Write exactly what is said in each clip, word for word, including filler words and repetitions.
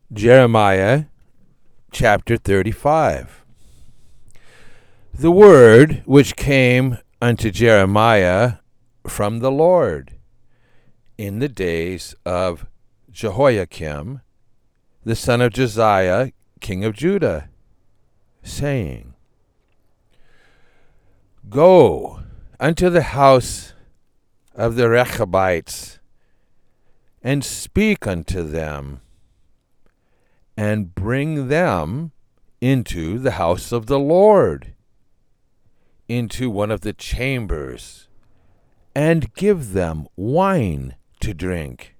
Jeremiah chapter thirty-five. The word which came unto Jeremiah from the Lord in the days of Jehoiakim, the son of Josiah, king of Judah, saying, Go unto the house of the Rechabites, and speak unto them, and bring them into the house of the Lord, into one of the chambers, and give them wine to drink.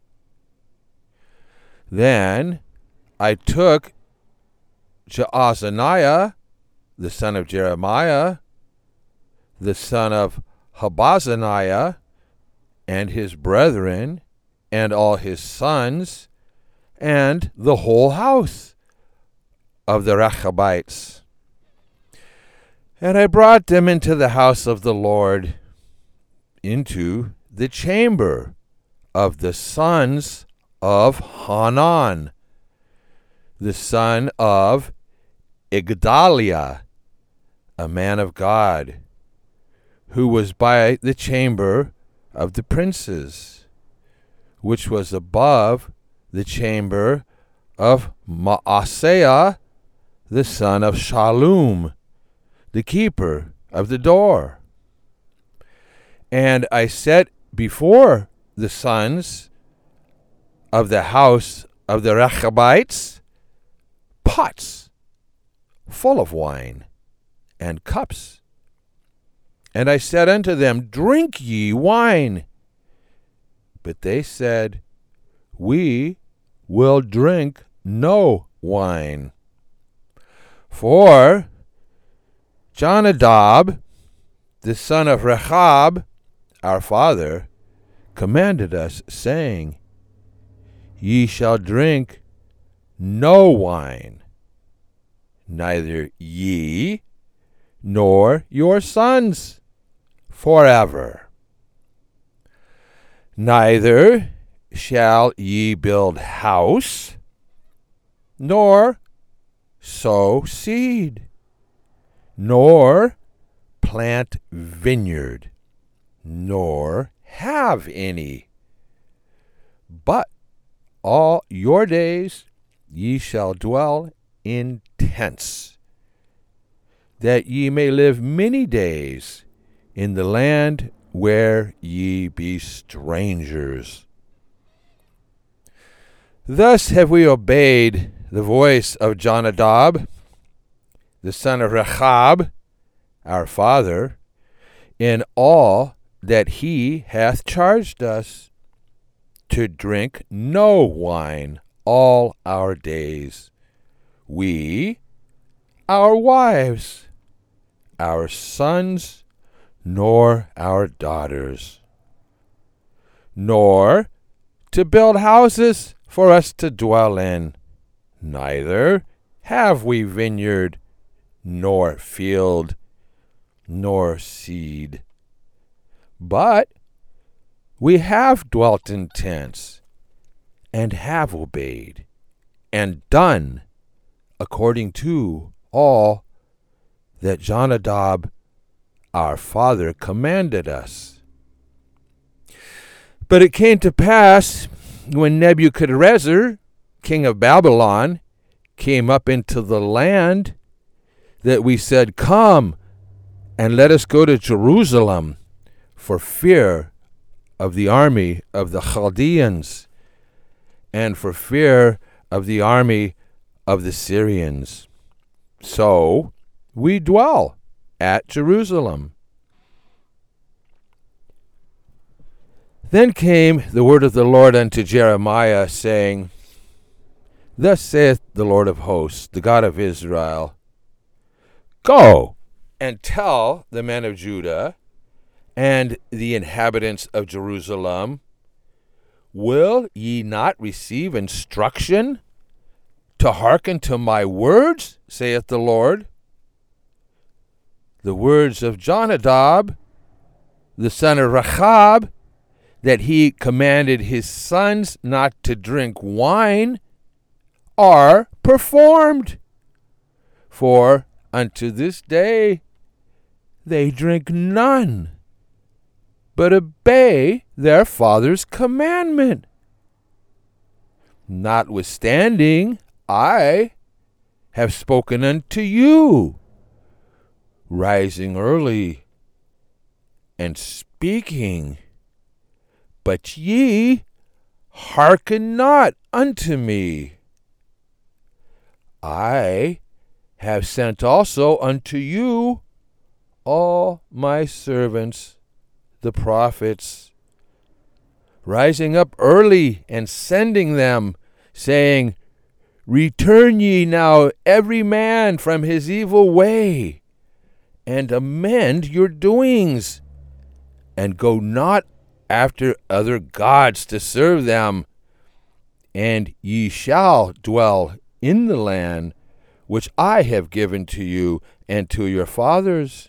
Then I took Jaazaniah, the son of Jeremiah, the son of Habazaniah, and his brethren, and all his sons, and the whole house of the Rechabites. And I brought them into the house of the Lord, into the chamber of the sons of Hanan, the son of Igdaliah, a man of God, who was by the chamber of the princes, which was above the chamber of Maaseiah, the son of Shallum, the keeper of the door. And I set before the sons of the house of the Rechabites pots full of wine, and cups. And I said unto them, Drink ye wine. But they said, We will drink no wine. For Jonadab, the son of Rechab, our father, commanded us, saying, Ye shall drink no wine, neither ye nor your sons forever. Neither shall ye build house, nor sow seed, nor plant vineyard, nor have any. But all your days ye shall dwell in tents, that ye may live many days in the land where ye be strangers. Thus have we obeyed the voice of Jonadab, the son of Rechab, our father, in all that he hath charged us, to drink no wine all our days, we, our wives, our sons, nor our daughters, nor to build houses for us to dwell in, neither have we vineyard, nor field, nor seed. But we have dwelt in tents, and have obeyed, and done according to all that Jonadab our father commanded us. But it came to pass, when Nebuchadrezzar, king of Babylon, came up into the land, that we said, Come, and let us go to Jerusalem, for fear of the army of the Chaldeans, and for fear of the army of the Syrians. So we dwell at Jerusalem. Then came the word of the Lord unto Jeremiah, saying, Thus saith the Lord of hosts, the God of Israel, Go and tell the men of Judah and the inhabitants of Jerusalem, Will ye not receive instruction to hearken to my words, saith the Lord? The words of Jonadab, the son of Rechab, that he commanded his sons not to drink wine are performed. For unto this day they drink none, but obey their father's commandment. Notwithstanding, I have spoken unto you, rising early and speaking, but ye hearken not unto me. I have sent also unto you all my servants, the prophets, rising up early and sending them, saying, Return ye now every man from his evil way, and amend your doings, and go not after other gods to serve them, and ye shall dwell in the land which I have given to you and to your fathers.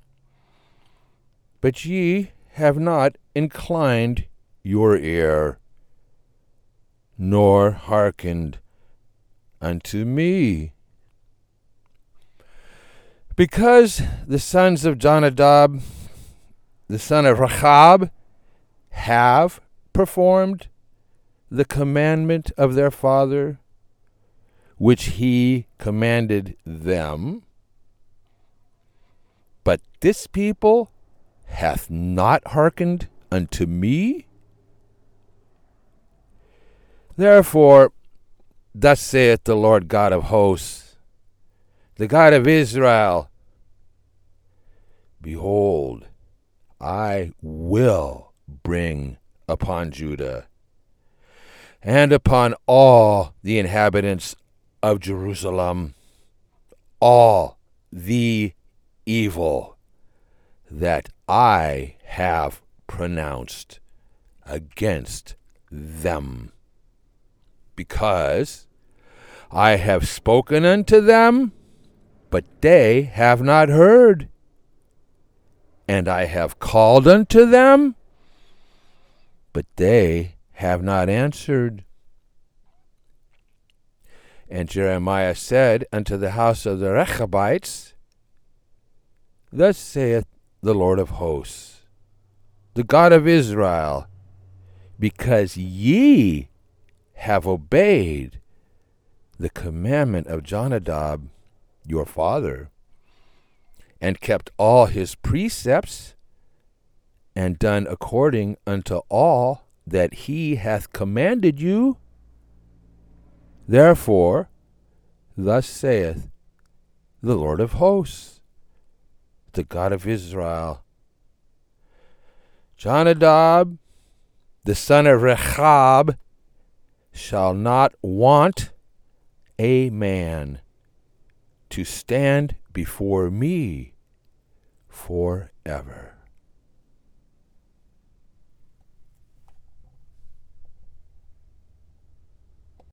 But ye have not inclined your ear, nor hearkened unto me. Because the sons of Jonadab, the son of Rechab, have performed the commandment of their father, which he commanded them, but this people hath not hearkened unto me. Therefore, thus saith the Lord God of hosts, the God of Israel, Behold, I will bring upon Judah and upon all the inhabitants of Jerusalem all the evil that I have pronounced against them, because I have spoken unto them, but they have not heard, and I have called unto them, but they have not answered. And Jeremiah said unto the house of the Rechabites, Thus saith the Lord of hosts, the God of Israel, because ye have obeyed the commandment of Jonadab your father, and kept all his precepts, and done according unto all that he hath commanded you, therefore, thus saith the Lord of hosts, the God of Israel, Jonadab, the son of Rechab, shall not want a man to stand before me forever.